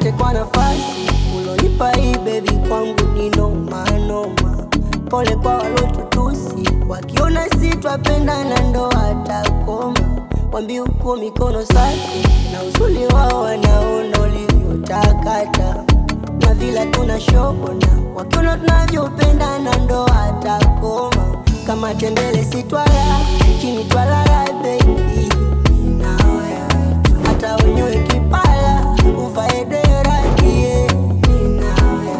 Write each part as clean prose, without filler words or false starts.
Asante kwa nafasi ulonipa hii baby, kwangu ni noma noma. Pole kwa walotutusi, wakiona si twapendana ndo watakoma. Wambi uko mikono safi na uzuri wao wanaona ulivyotakata. Na vila tunashona, wakiona tunavyopendana ndo watakoma. Kama tembele si twala, chini twala baby, nawe hata wenyewe kipala uvae dera kie, nawe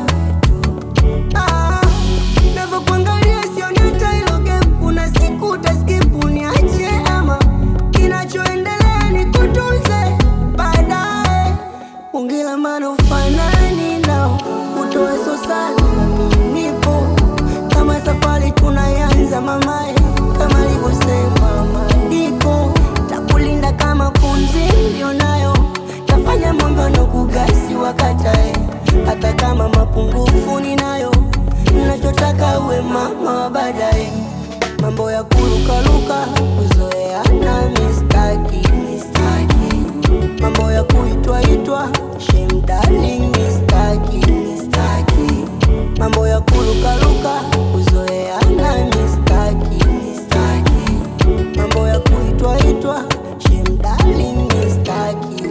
navo kuangalia sioni hata ilo gap. Kuna siku utaskipu niache, ama kinachoendelea ni kutunze baadaye. Ungila maana ufanani nao, utoe so sana mimi nipo. Kama safari tunayanza mamae, kama alivyosema maandiko. Takulinda kama pumzi nilionayo, tafanya mambo na kugasi wakatae. Hata kama mapungufu ninayo, ninachotaka uwe mama wa baadaye. Mambo ya kurukaruka, kuzoeana mistaki. Mambo ya kuitwa shame darling mistaki. Mambo ya kurukaruka, kuzoeana mistaki. Mambo ya kuitwa shame darling mistaki.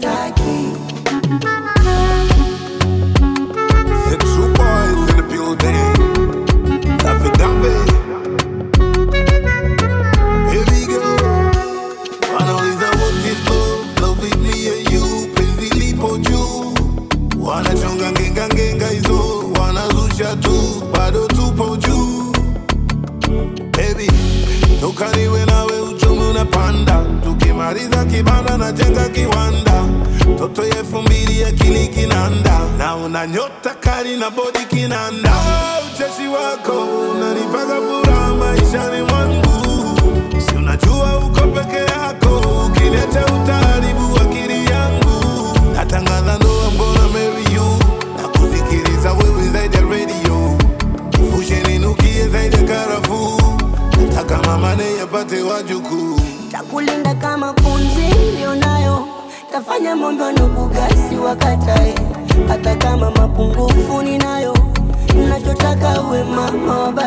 The true boys in the building. Daffy Daffy. Here we go. Wanauliza what is love? Love with me and you. Penzi lipo juu. Wanachonga ngenga hizo. Wanazusha tu. Bado tupo juu. Baby, tukaniwe nawe uchumi unapanda. Tukimaliza kibanda na jenga kiwanda. Toto ya 2000 akili kinanda. Na una nyota kali na body kinanda. Ucheshi wako unanipaga furaha maishani mwangu. Si unajua uko peke yako, ukileta utaharibu akili yangu. Natangaza ndoa, I'm gonna marry you. Na kusikiliza wewe zaidi ya radio. Nifushe ninukie zaidi ya karafuu. Nataka mama naye apate wajukuu. Takulinda kama pumzi nilionayo, tafanya mambo na kugasi wakatae. Hata kama mapungufu ninayo, ninachotaka uwe mama wa